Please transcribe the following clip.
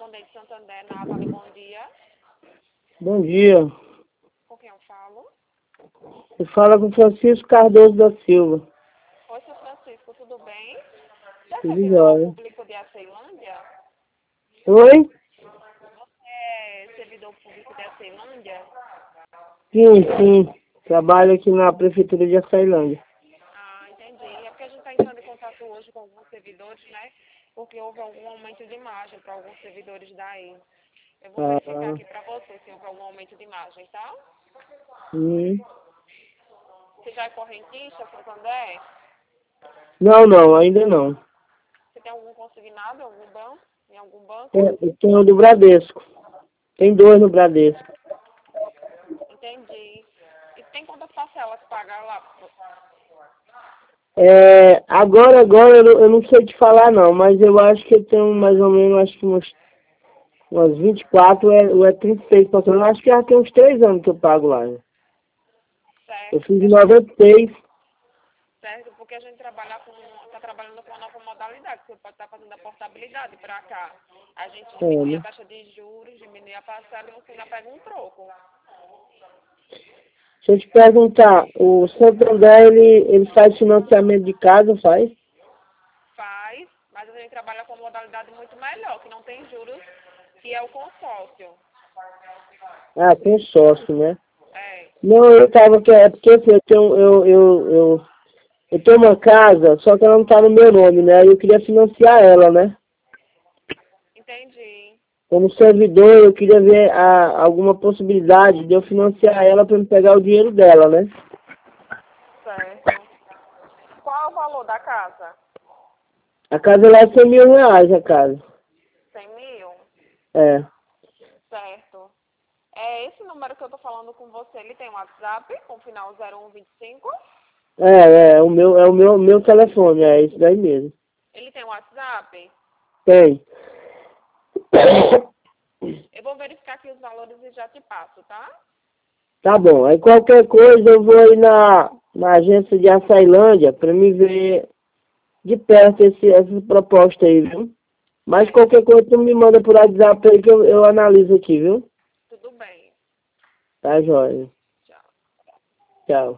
Santander de Santander, Nathalie, bom dia. Bom dia. Com quem eu falo? Você fala com Francisco Cardoso da Silva. Oi, seu Francisco, tudo bem? Você é Tudo servidor jóia. público de Aceilândia? Oi? Você é servidor público de Aceilândia? Sim, sim. Trabalho aqui na Prefeitura de Açailândia. Ah, entendi. É porque a gente está entrando em contato hoje com alguns servidores, né? Porque houve algum aumento de imagem para alguns servidores daí. Eu vou verificar Ah, aqui para você se houve algum aumento de imagem, tá? sim. Você já é correntista, Santander? Não, não, ainda não. Você tem algum consignado em algum banco? Em algum banco? Eu tenho do Bradesco. Tem dois no Bradesco. Entendi. E tem quantas parcelas pagar lá? Agora eu não sei te falar não, mas eu acho que eu tenho mais ou menos, acho que umas 24 ou é 36 passando. Acho que já tem uns 3 anos que eu pago lá. Né? Eu Certo, fiz porque em a gente, 96. certo, porque a gente está trabalhando com uma nova modalidade, você pode estar fazendo a portabilidade para cá. A gente diminui a Né? taxa de juros, diminui a parcela e você ainda pega um troco. Deixa eu te perguntar, o Santander, ele faz financiamento de casa, faz? Faz, mas a gente trabalha com uma modalidade muito melhor, que não tem juros, que é o consórcio. Ah, tem sócio, né? É, Não, eu tava, é porque assim, eu tenho uma casa, só que ela não tá no meu nome, né? Eu queria financiar ela, né? entendi. Como servidor, eu queria ver alguma possibilidade de eu financiar ela para me pegar o dinheiro dela, né? Certo. Qual é o valor da casa? A casa lá é R$ 100.000, a casa. 100 mil? É. Certo. É esse número que eu tô falando com você, ele tem um WhatsApp com final 0125? Meu telefone, é esse daí mesmo. Ele tem um WhatsApp? Tem. Eu vou verificar aqui os valores e já te passo, tá? Tá bom. Aí qualquer coisa eu vou ir na agência de Açailândia para me ver de perto essa proposta aí, viu? Mas Certo. qualquer coisa tu me manda por WhatsApp aí que eu analiso aqui, viu? Tudo bem. Tá, joia. Tchau. Tchau.